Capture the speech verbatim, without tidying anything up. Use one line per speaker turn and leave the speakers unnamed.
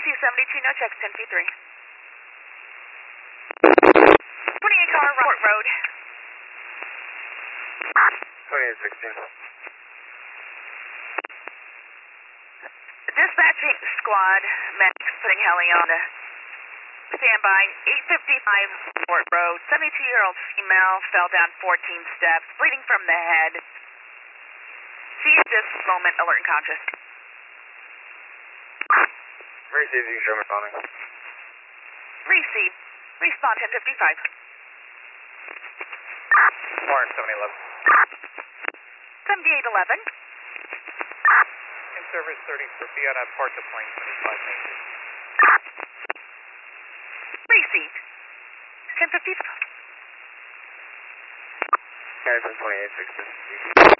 two seventy-two, no checks, ten three. twenty-eight car Rock Road.
twenty-eight sixteen.
Dispatching squad, Max putting heli on the standby. eight fifty-five Fort Road. seventy-two-year-old female fell down fourteen steps, bleeding from the head. She is this moment alert and conscious.
Receive, you can show me responding.
Receive. Respond ten fifty-five.
Warren seventy eleven.
seventy-eight eleven.
In service thirty for Fiat Park to plane twenty-five meters.
Received. ten fifty-five.
Harrison twenty-eight sixteen.